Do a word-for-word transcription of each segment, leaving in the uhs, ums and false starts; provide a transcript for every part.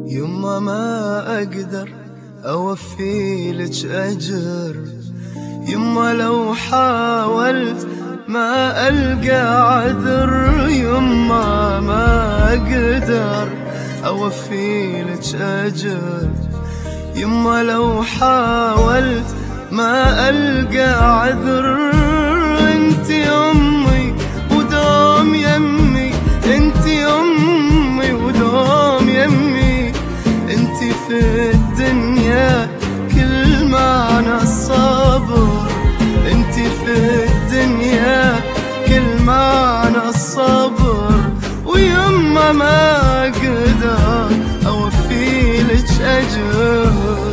يما ما أقدر أوفيلك أجر، يما لو حاولت ما ألقى عذر، يما ما أقدر أوفيلك أجر، يما لو حاولت ما ألقى عذر. انت أمي ودوم يمي، انت أمي ودوم يمي، انت في الدنيا كل معنى الصبر، انت في الدنيا كل معنى الصبر. ويما ما أقدر أوفيلك أجر.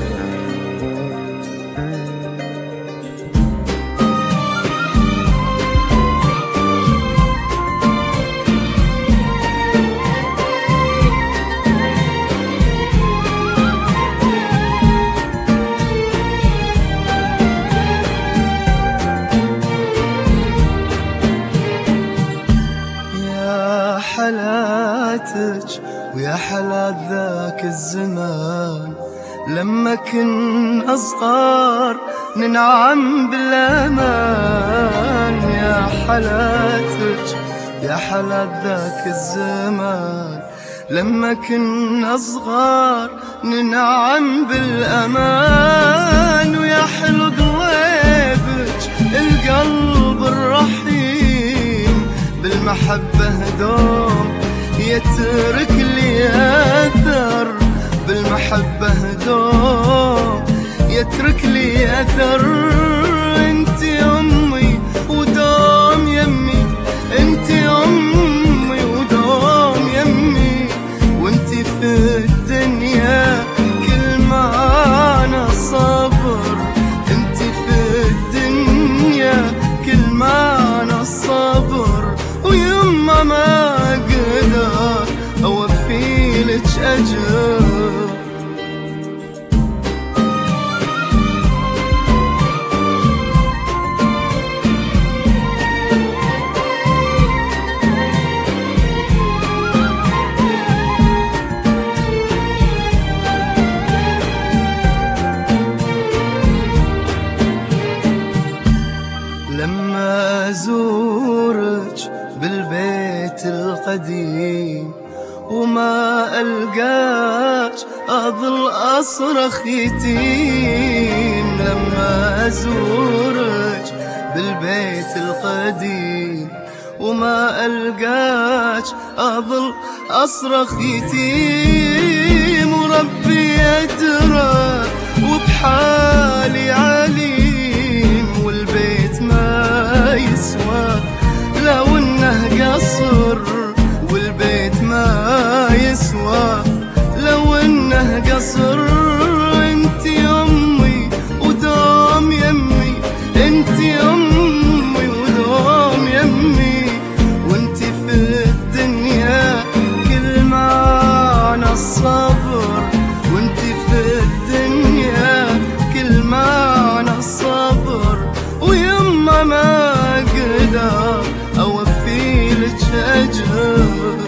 حلاتك ويا حلات ذاك الزمان، لما كنا صغار ننعم بالأمان. يا حلاتك يا حلات ذاك الزمان، لما كنا صغار ننعم بالأمان. ويا حلو ذويبك القلب الرحيم، بالمحبة دوم يترك لي أثر، بالمحبة دوم يترك لي أثر. انت أمي ودوم يمي، انت أمي ودوم يمي، وانت في الدنيا كل معنى الصبر، انت في الدنيا كل معنى الصبر. ويما ما أقدر أوفيلك أجر. لما أزورك بالبيت القديم وما ألقاك أظل أصرخ يتيم، لما أزورك بالبيت القديم وما ألقاك أظل أصرخ يتيم. وربي أدرى وبحالي عليم، والبيت ما يسوى لو انه قصر، والبيت ما يسوى لو انه قصر. انت أمي ودوم يمي، انت أمي ودوم يمي، وانت في الدنيا كل معنى الصبر، وانت في الدنيا كل معنى الصبر. ويما ما أقدر أوفيلك أجر.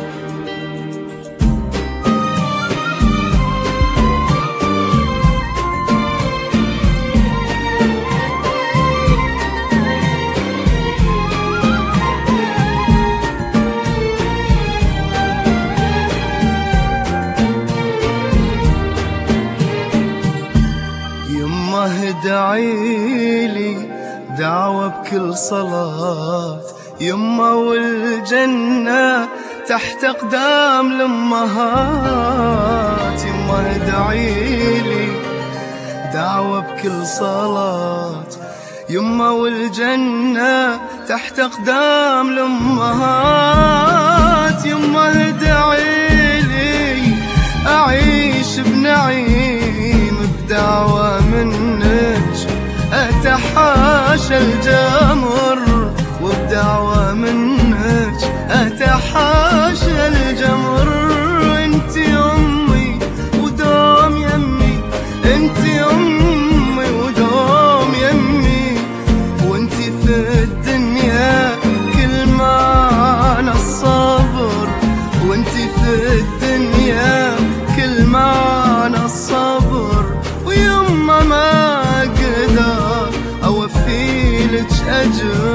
يما ادعيلي دعوة بكل صلاة، يما والجنة تحت أقدام الأمهات. يما ادعيلي دعوة بكل صلاة، يما والجنة تحت أقدام الأمهات. يما ادعيلي أعيش بنعيم بدعوة منك، أتحاشى الجمر وبدعوة منك أتحاشى الجمر. انت أمي ودوم يمي، انت أمي ودوم يمي، وانت في الدنيا كل معنى الصبر، وانت في نجم